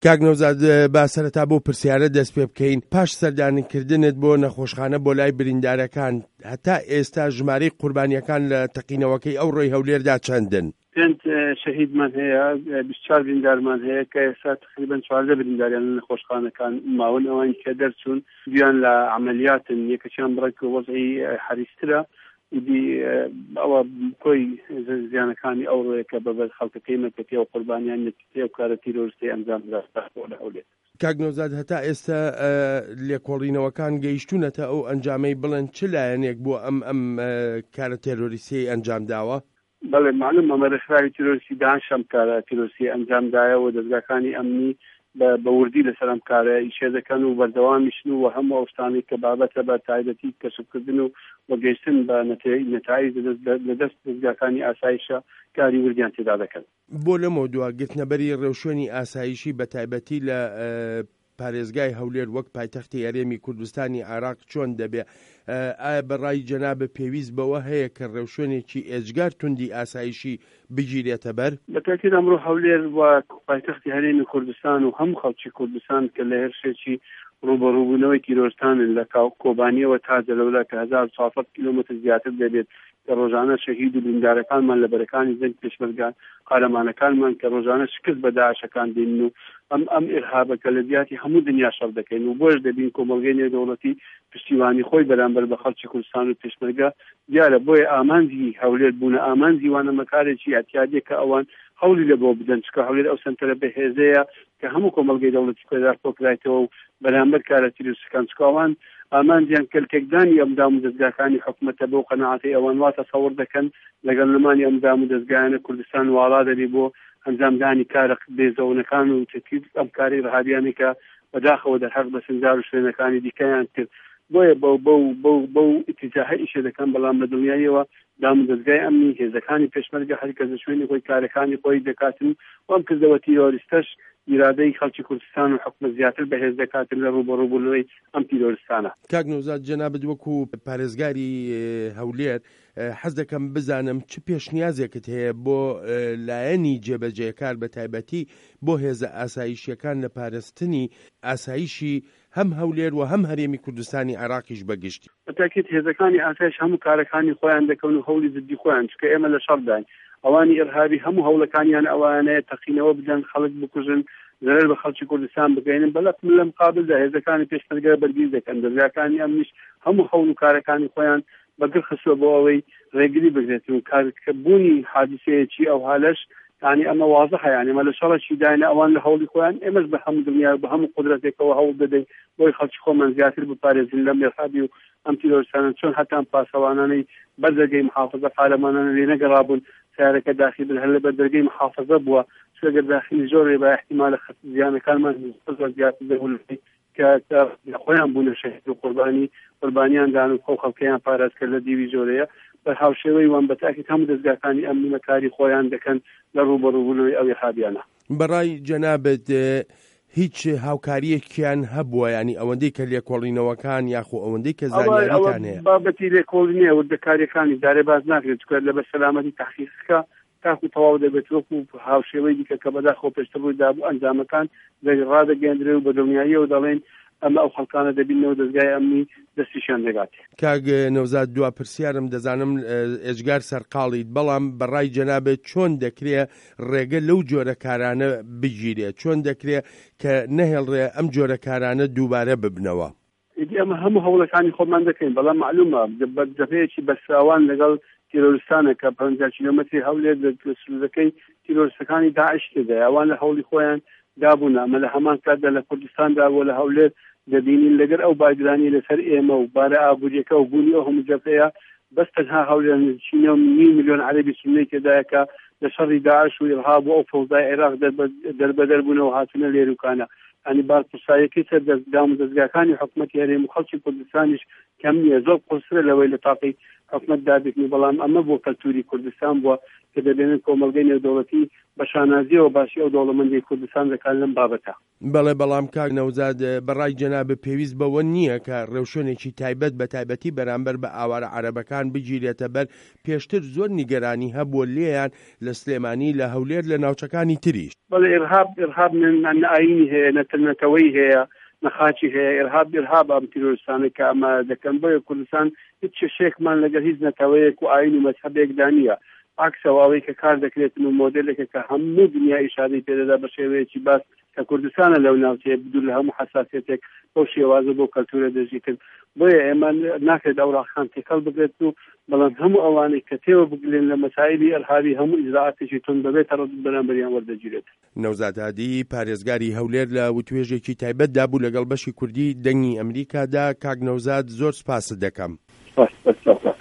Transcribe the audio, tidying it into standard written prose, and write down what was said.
کاک نەوزاد با سەرەتا بۆ پرسیارە دەست پێ بکەین پاش سەردانکردنت بۆ نەخۆشخانە بۆ لای بریندارەکان هەتا ئێستا ژمارەی قوربانیەکان لە تەقینەوەکەی ئەو ڕۆی هەولێردا چەندن؟ پێنج شەهیدمان هەیە 24 بریندارمان هەیە کە ئێستا تقریبا 14 برینداریان لە نەخۆشخانەکان ماون ئەوان کە دەرچوون دویان لە عملیاتن یەکەشیان بڕێک وەزعی حریسترە ئەوە کۆی زیانەکانی ئەو ڕۆیەکە بەبەر خەڵکەکەی مەکەتی و قوربانیان نەتیجەی و کارە تیرۆریستی ئەنجامدا بۆ لە هەولێر. کاک نەوزاد هەتا ئێستا لێکۆڵینەوەکان گەیشتونەتە ئەو ئەنجامەی بڵێن چ لایەنێک بۆ ئەم کارە تێرۆریستی ئەنجام داوە؟ بەڵێ معلوم ئەمە ڕێکخراوی تیرۆریستی داهاتشەم کارە تیرۆریستی ئەنجامدایە و دەستگاکانی ئەمنی بە وردی لەسەر ئەم کارە ئیشێ دەکەن و بەردەوامیشن و هەموو ئەو شتانەی کە بابەتە بە تایبەتی کەسبکردن و وەگەیشتن بە نەتایج لەدەست دەستگاکانی ئاسایشە کاری وردیان تێدا دەکەن. بۆ لەمە دووە گرتنەبەری ڕێوشێنی ئاسایشی بە تایبەتی لە پارێزگای هەولێر وەک پایتەختی هەرێمی کوردستانی عێراق چۆن دەبێ؟ ئایا بەڕای جەنابە پێویست بەوە هەیە کە ڕێوشێنێکی ئێجگار توندی ئاسایشی بگیرێتە بەر؟ بەتاکید ئەمڕۆ هەولێر وە پایتەختی هەرێمی کوردستان و هەموو خەڵکی کوردستان کە لە هێرشێکی ڕوبەڕووبوونەوەی تیرۆرستانن لە کۆبانیەوە تا دەلەولا کە 1400 کیلۆمتر زیاتر دەبێت کە ڕۆژانە شەهید و بریندارەکانمان لە بەرەکانی زەنگ پێشمەرگان قارەمانەکانمان کە ڕۆژانە شکست بە داعشەکان دێن و ئەم ئێرهابەکە لە دیاتی هەموو دنیا شەڕ دەکەین و بۆش دەبین کۆمەڵگەی نێودەوڵەتی پشتیوانی خۆی بەرامبەر بە خەڵکی کوردستان و پێشمەرگە دیارە بۆیە ئامانجی هەولێر بوونە ئامانجی وانەمەکارێکی ئەتیادیە کە ئەوان هەولی لە بۆ بدەن چکە هەولێر ئەو سنتەرە بەهێزەیە کە هەموو کۆمەڵگەی دەوڵەتی پێدار کۆکرایتەوە و بەرامبەر کارە تیرۆریستەکان چکاوان ئامانجیان کەلکێکدانی ئەمدام و دەستگاکانی حکوومەتە بۆ قەناعەتی ئەوان وا تەسەوڕ دەکەن لەگەڵ لەمانی ئەمدام و دەستگایانە کوردستان واڵا دەبێ بۆ ئەنجامدانی کارە بێزەونەکان و تەکیید ئەم کاری ڕەهابیانی کە بەداخەوە دەرهەق بە سنجار و شوێنەکانی دیکەیان کرد بۆیە بەو ئیتیجاهە ئیشە دەکەن بەڵام لە دنیایەوە دام و دەستگای ئەمنی هێزەکانی پێشمەرگە هەر کەس لە شوێنی خۆی کارەکانی خۆی دەکاتن و ئەم کردەوە تیرۆریستەش ئیرادەی خەڵکی کوردستان و حکومەت زیاتر بەهێز دەکاتن لە ڕوبەڕووبوونەوەی ئەم تیرۆریستانە. کاک نەوزاد جەنابەت وەکو پارێزگاری هەولێر حەز دەکەم بزانم چ پێشنیازێکت هەیە بۆ لایەنی جێبەجێکار بە تایبەتی بۆ هێزە ئاسایشیەکان لە پاراستنی ئاسایشی هەم هەولێر و هەم هەرێمی کوردستانی عێراقیش بەگشتی؟ بەتاکید هێزەکانی ئاسایش هەموو کارەکانی خۆیان دەکەن و هەولی زدی خۆیان چکە ئێمە لە شەڕداین ئەوانی ئێرهابی هەموو هەوڵەکانیان ئەوانەیە تەقینەوە بدەن خەڵک بکوژن زەرەر بە خەڵکی کوردستان بگەینن بەڵام لە مقابلدا هێزەکانی پێشمەرگە بەرگیر دەکەن دەرگاکانی ئەمنیش هەموو هەوڵ و کارەکانی خۆیان بەگڕ خستووە بۆ ئەوەی ڕێگری بگرێتن و کارکردبوونی حادیسەیەکی ئەو حالەش یعنی ئەمە واضحە یعنی ئەمە لە شەڕێکی داینە ئەوان لە هەوڵی خۆیان ئێمەش بە هەموو دنیا بە هەموو قودرەتێکەوە هەوڵ دەدەین بۆی خەڵکی خۆمان زیاتر بپارێزین لەم ئێرهابی و ئەم تیرۆریستانە چۆن هەتا ئەم پاسەوانانەی بەردەرگەی محافظە قارەمانانە لێ نەگەڕابوون سیارەکە داخی بن هەر لە بەردەرگەی محافظە بووە چۆگەر داخلی زۆرێ بە احتیمالە زیانەکانمان زۆر زیاتر دەبوون کە خۆیان بوونە شەهید و قوربانیان دان و خەڵکیان پاراز کرد لە دیوی زۆرەیە بە هاوشێوەی وان بەتاکید هەموو دەستگاکانی ئەمنی کاری خۆیان دەکەن لە ڕوبەڕووبوونەوەی ئەو ئێرهابیانە. بەڕای جەنابەت هیچ هاوکاریەکیان هەبووە ینی ئەوەندەی کە لێکۆڵینەوەکان یاخۆ ئەوەندەی کە زانیاریتان هەیە؟ بابەتی لێکۆڵینیە وردەکاریەکانی دارێ باز ناکرێت چکە لەبەر سەلامەتی تەحقیقەکە تاکو تەواو دەبێت وەکو هاوشێوەی دیکە کە بەداخەوە پێشتر ڕووی دابوو ئەنجامەکان ڕادەگەیاندرێ و بە دڵنیاییەوە دەڵێن ئەمە ئەو خەڵکانە دەبینەوە دەستگای ئەمنی دەستیشان دەگات. کاک نەوزاد دوا پرسیارم دەزانم ئێجگار سەرقاڵیت بەڵام بەڕای جەنابێت چۆن دەکرێت ڕێگە لەو جۆرە کارانە بگیرێت چۆن دەکرێت کە نەهێڵڕێ ئەم جۆرە کارانە دووبارە ببنەوە؟ ئیدی ئەمە هەموو هەوڵەکانی خۆمان دەکەین بەڵام معلومە جەبهەیەکی بەسراوان لەگەڵ تیرۆریستانە کە 50 کیلۆمەتری هەولێر لە سروودەکەی تیرۆریستەکانی داعش تێدایە ئەوان لە هەوڵی خۆیان دابوون ئەمە لە هەمان کاتدا لە کوردستاندا بۆ لە هەولێر دەبینین لەگەر ئەو باگرانی لەسەر ئێمە و بارە ئابوووریەکە و بوونی ئەو هەموو جەبهەیە بەس تەنها هەولێر نزیکینەوە 1 ملیۆن عەرەبی سوننی تێدایە کە لە شەڕی داعش و ئیرهاب و ئەو فەوزای عێراق دەربەدەر بوونەوە هاتونە لێروکانە ینی بارپرسایەکی سەر دەستگاکانی حکوومەتی هەرێم و خەڵکی کوردستانیش کەم نییە زۆر قورسرە لەوەی لە تاقی حکومت دابێتنی بەڵام ئەمە بۆ کەلتوری کوردستان بووە کە دەبێنن کۆمەلگەی نێودەوڵەتی بە شانازیەوە باشی ئەو دەوڵەمەندی کوردستان دەکات لەم بابەتە. بەڵێ بەڵام کاک نەوزاد بەڕای جەنابە پێویست بەوە نییە کە ڕێوشێنێکی تایبەت بە تایبەتی بەرامبەر بە ئاوارە عەرەبەکان بگیرێتە بەر. پێشتر زۆر نیگەرانی هەبووە لێیان لە سلێمانی لە هەولێر لە ناوچەکانی تریش. بەڵێ ئێرهاب نەئاینی هەیە نەتەنەتەوەی هەیە نەخاچی هەیە ئێرهاب ئەم تیرۆریستانە کە ئەمە دەکەن بۆیە کوردستان هیچ شێکمان لەگەڵ هیچ نەتەوەیەک و ئاین و مەذهەبێکدا نییە. عکسەواوەی کە کار دەکرێتن و مۆدلێکە کە هەموو دنیا ئیشارەی پێدەدا بە شێوەیەکی باس کە کوردستانە لەو ناوچەیە بدوور لە هەموو حساسیەتێک بۆ شێوازە بۆ کەلتورە دەژیتن. بۆیە ئێمە ناکرێت ئەوراقان تێکەڵ بگرێت و بەڵام هەموو ئەوانەی کە تێوە بگرێن لە مەسایلی ئەرهابی هەموو ئیجراعاتێکی تون ببێتە ڕەت بەرامبەریان وەردەگیرێت. نەوزاد هادی پارێزگاری هەولێر لە وتوێژێکی تایبەتدا بوو لەگەڵ بەشی کوردی دەنگی ئەمریکادا. کاک نەوزاد زۆر سپاست دەکەم.